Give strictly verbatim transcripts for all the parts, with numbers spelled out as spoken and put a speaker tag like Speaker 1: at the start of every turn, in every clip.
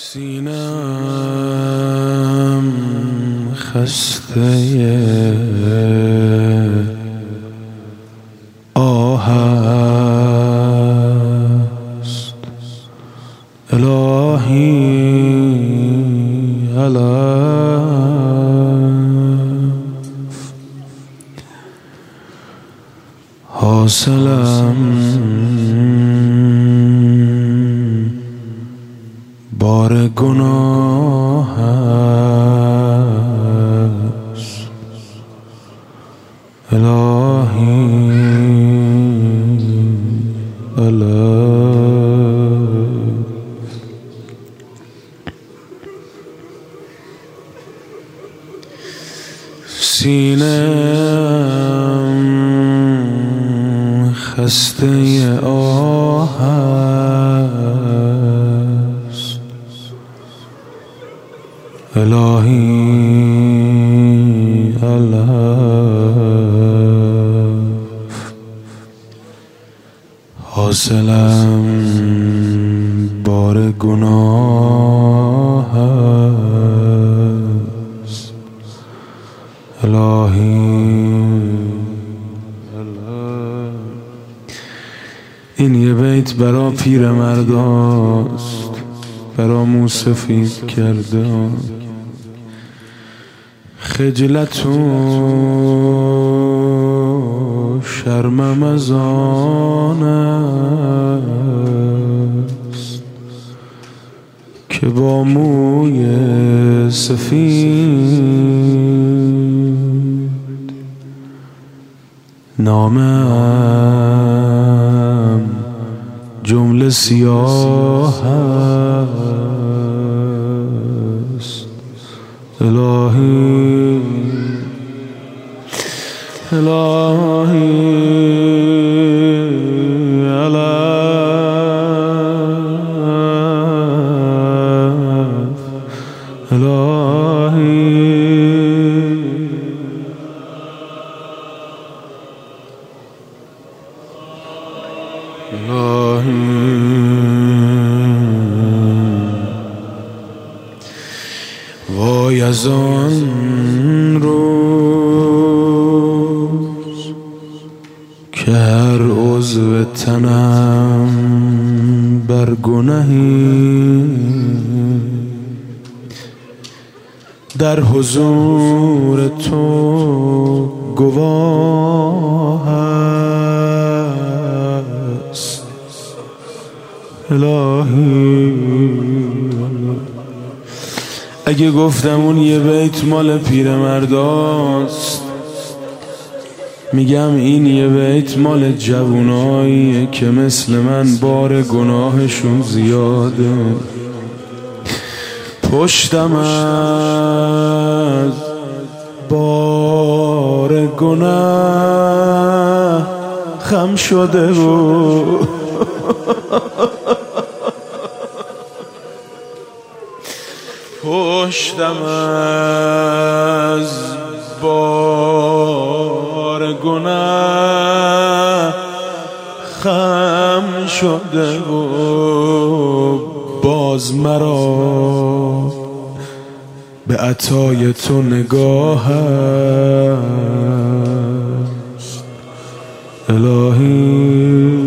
Speaker 1: سینم خسته آه است الهی علف حاصلم بار گناه است الهی علف سینم خسته آه است الهی علف حاصلم بار گناه است الهی این یه بیت برا پیر مرداست، برا موسفید کرده خجلت و شرمم از آن است که با موی سفید نامم جمله سیاه است الهی الهی علف الهی الهی وای از آن روز که هر عضو تنم بر گناهی در حضور تو گواه است الهی. اگه گفتم اون یه بیت مال پیرمرداست، میگم این یه بیت مال جووناییه که مثل من بار گناهشون زیاده، پشتم از بار گناه خم شده بود پشتم از بار گناه خم شده و باز مرا به عطای تو نگاه است الهی.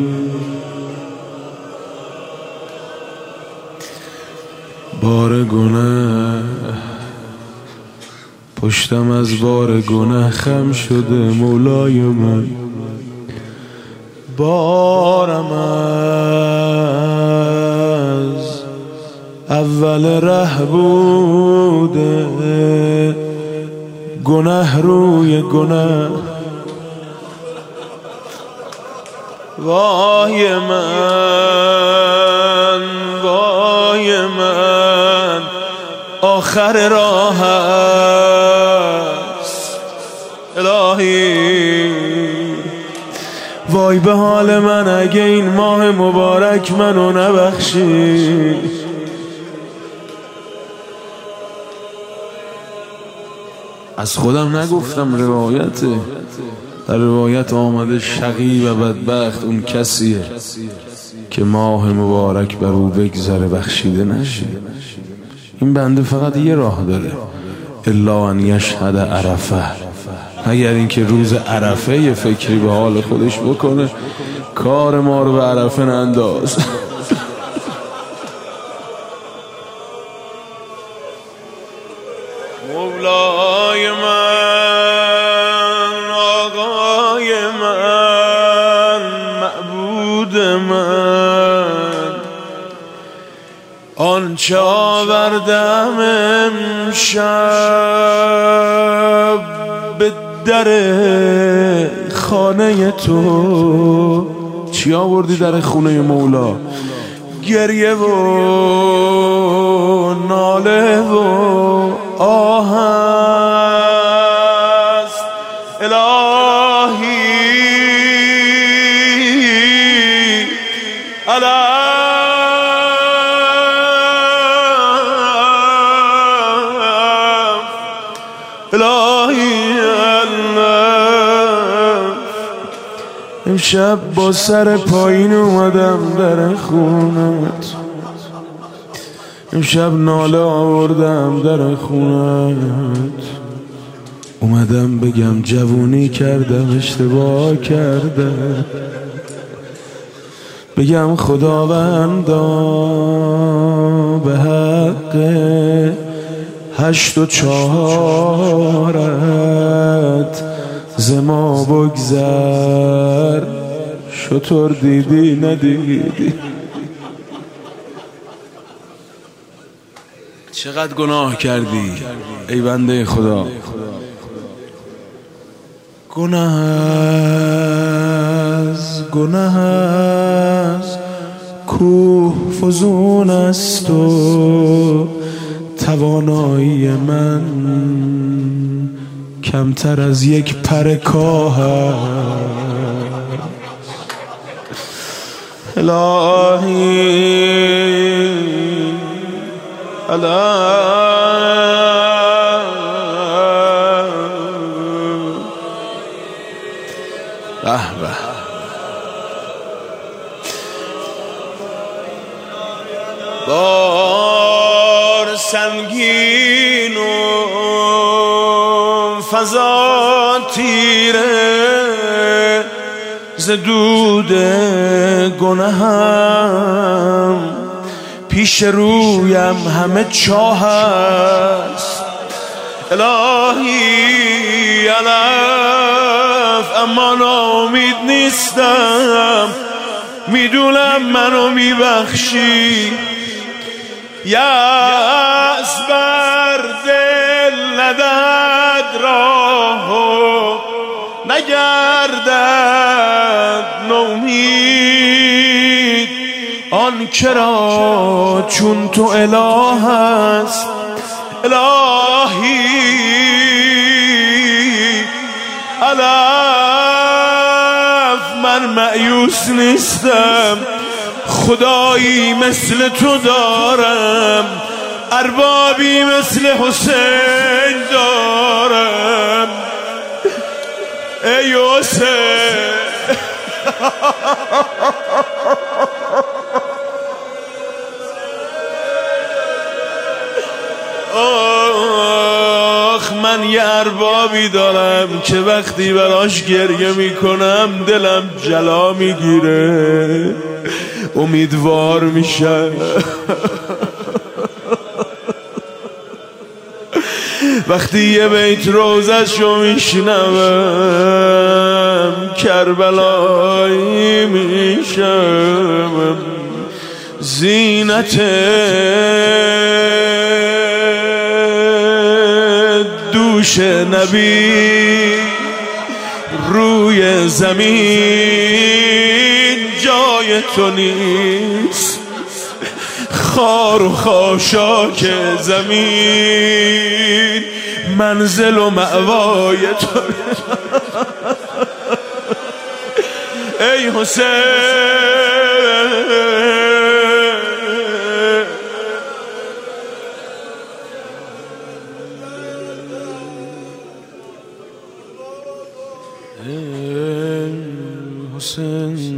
Speaker 1: بار گناه پشتم از بار گناه خم شده مولای من، بارم از اول ره بوده گناه روی گناه. وای من وای من آخر راه است الهی. وای به حال من اگه این ماه مبارک منو نبخشی، از خودم نگفتم روایته، در روایت آمده شقی و بدبخت اون کسیه که ماه مبارک بر او بگذره بخشیده نشه. این بنده فقط یه راه داره، الا ان یشهد عرفه، مگر اینکه روز عرفه یه فکری به حال خودش بکنه. کار ما رو به عرفه ننداز. مولای من، آقای من، معبود من، آنچه آوردم امشب به در خانه تو. چی آوردی در خونه مولا؟ گریه و ناله و آه است الهی الهی امشب با سر پایین اومدم در خونت، امشب ناله آوردم در خونت، اومدم بگم جوونی کردم اشتباه کردم، بگم خداوندا به حق هشت و چهارت ز ما بگذر، شطور دیدی ندیدی. چقدر گناه کردی ای بنده خدا. گناه از گناه از کوه فزون است و توانایی من کمتر از یک پر کاه الهی الهی به به بار سنگین و فضا تیره ز دود گناهم پیش رویم همه چاه است الهی الف، اما ناامید نیستم، میدونم منو میبخشی. یأس بر دل ندهد راهو نگردد نومید، آن کرا چون تو اله است الهی الف، من مایوس نیستم، خدایی مثل تو دارم، اربابی مثل حسین دارم. ای حسین آخ، من یه اربابی دارم که وقتی براش گریه میکنم دلم جلا میگیره، امیدوار میشه. وقتی یه بیت روزشو میشنوم کربلایی میشم، زینت دوش نبی روی زمین جای تو نیست، خار و خاشاک زمین منزل و مأوای تو. ای حسین Hey حسین